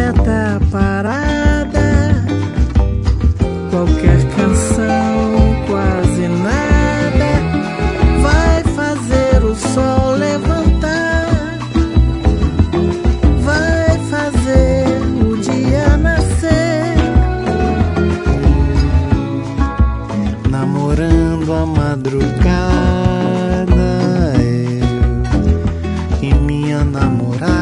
quieta, parada, qualquer canção, quase nada, vai fazer o sol levantar, vai fazer o dia nascer. Namorando a madrugada, eu e minha namorada,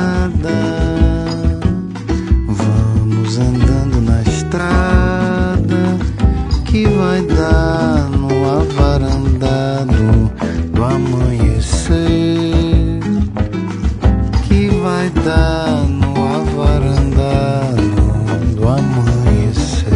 vamos andando na estrada que vai dar no avarandado do amanhecer, que vai dar no avarandado do amanhecer.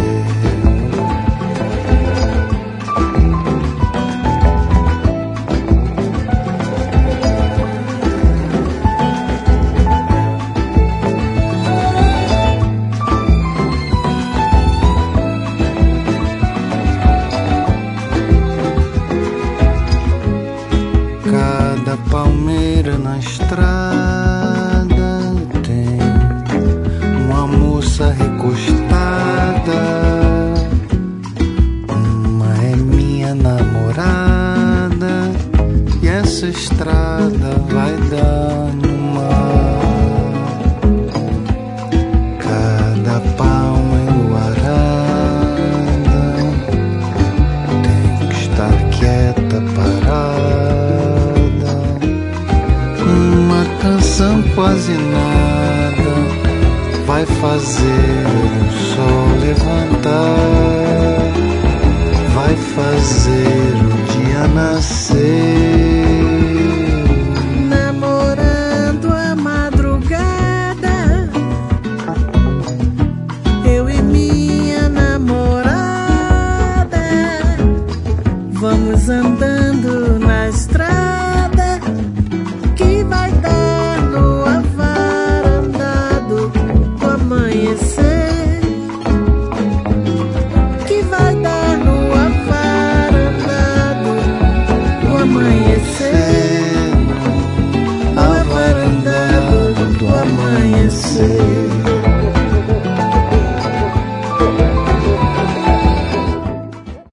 Cada palmeira na estrada tem uma moça recostada, uma é minha namorada, e essa estrada vai dar no mar. Cada palma enluarada tem que estar quieta, parada, uma canção quase nada vai fazer o sol levantar, vai fazer o dia nascer. Namorando a madrugada, eu e minha namorada, vamos andando na estrada que vai dar no avarandado do amanhecer, que vai dar no avarandado do amanhecer, no avarandado do amanhecer.